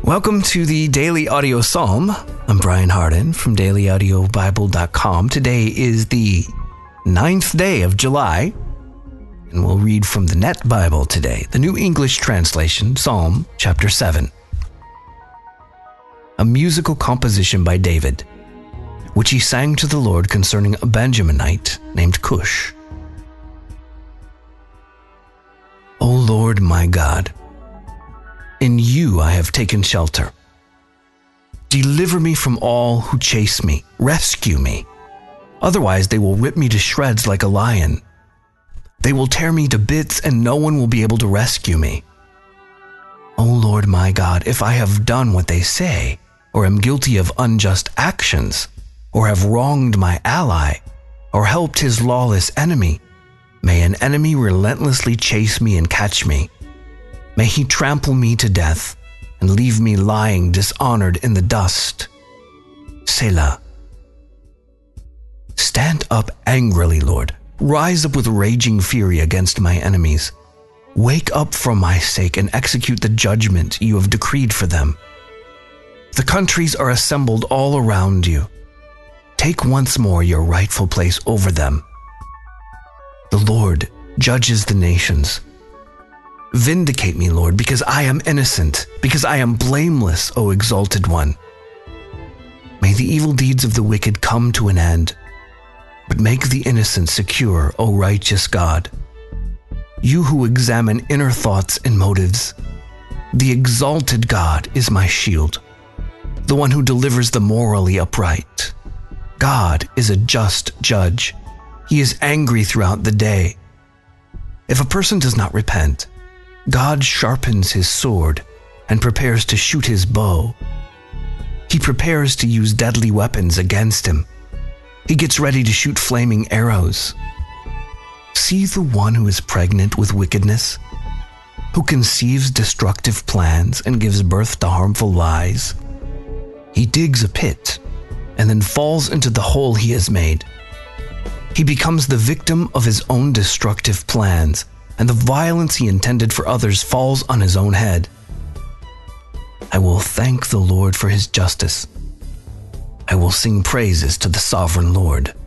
Welcome to the Daily Audio Psalm. I'm Brian Hardin from dailyaudiobible.com. Today is the 9th day of July, and we'll read from the Net Bible today, the New English Translation, Psalm chapter 7. A musical composition by David, which he sang to the Lord concerning a Benjaminite named Cush. O Lord my God, in you I have taken shelter. Deliver me from all who chase me. Rescue me. Otherwise they will rip me to shreds like a lion. They will tear me to bits and no one will be able to rescue me. O Lord my God, if I have done what they say, or am guilty of unjust actions, or have wronged my ally, or helped his lawless enemy, may an enemy relentlessly chase me and catch me. May he trample me to death and leave me lying dishonored in the dust. Selah. Stand up angrily, Lord. Rise up with raging fury against my enemies. Wake up for my sake and execute the judgment you have decreed for them. The countries are assembled all around you. Take once more your rightful place over them. The Lord judges the nations. Vindicate me, Lord, because I am innocent, because I am blameless, O exalted one. May the evil deeds of the wicked come to an end, but make the innocent secure, O righteous God. You who examine inner thoughts and motives, the exalted God is my shield, the one who delivers the morally upright. God is a just judge. He is angry throughout the day. If a person does not repent, God sharpens his sword and prepares to shoot his bow. He prepares to use deadly weapons against him. He gets ready to shoot flaming arrows. See the one who is pregnant with wickedness, who conceives destructive plans and gives birth to harmful lies. He digs a pit and then falls into the hole he has made. He becomes the victim of his own destructive plans, and the violence he intended for others falls on his own head. I will thank the Lord for his justice. I will sing praises to the sovereign Lord.